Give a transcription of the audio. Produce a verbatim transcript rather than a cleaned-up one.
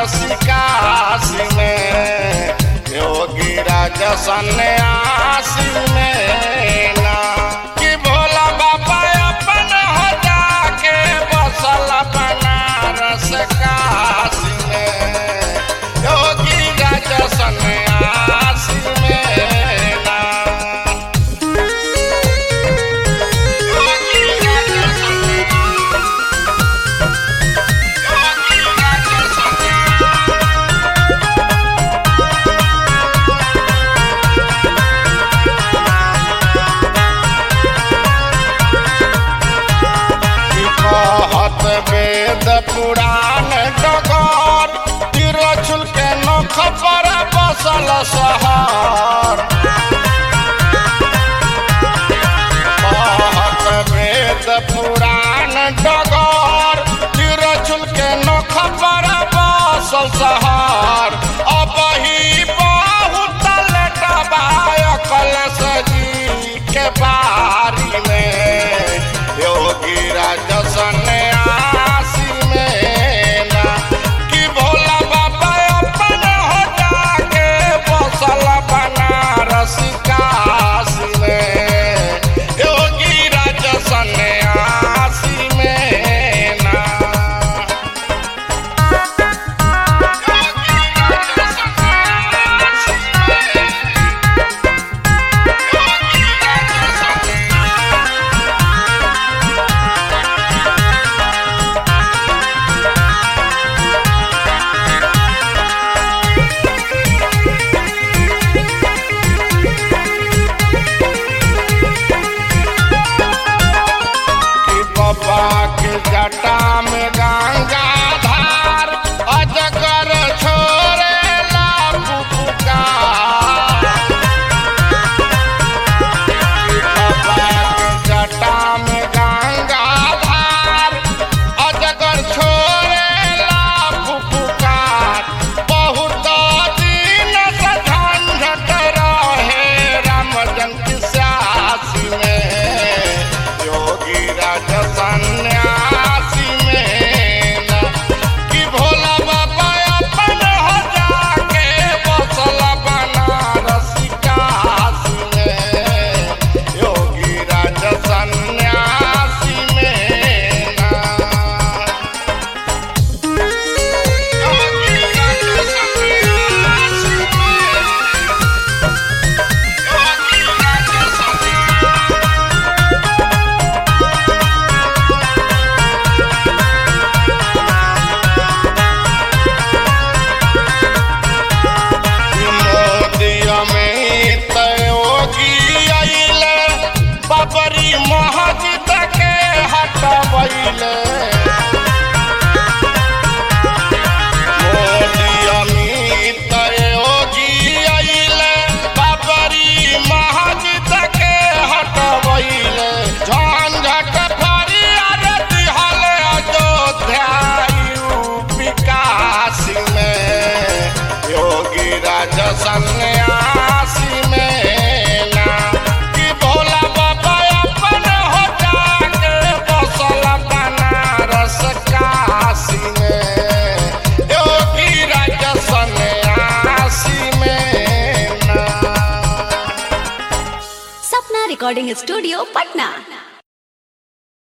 बनारसी काशी में, योगी राजा सन्यासी में ना। कि भोला बाबा अपन हो जाके बसल बनारस काशी में, योगी राजा सन्यासी में ना। वेद पुराण डगर तिरछुल के नख पर बसल शहर। वेद पुराण डगर तिरछुल के नख पर बसल शहर। अब ही बहुत लेटबा कलश जी के बारी में, योगी राजा सन्यासी में ना। कि भोला बाबा अपन हो जाके बसल बनारसी काशी में, योगी राजा सन्यासी में ना। जटा में गंगा धार अजगर छोरे ला पुकार। जटा में गंगा धार अजगर छोरे ला पुकार। बहुत दिन से झंझट रहे रामजन की स्यासी में, योगी राजा सन्यासी में ना। कि भोला बाबा अपन हो जाके बसल बनारसी काशी में, योगी राजा सन्यासी में ना। योगी राजा सन्यासी में, योगी राजा बाबरी मस्जिद के हटवैले। मोदी अमित योगी अइले बाबरी मस्जिद के हटवैले। झंझट फरियाद दिहल अयोध्या यूपी काशी में, योगी राजा सन्यासी में ना। कि भोला बाबा अपन हो जाके बसल बनारस काशी में, योगी राजा सन्यासी में ना। Sapna recording studio Patna.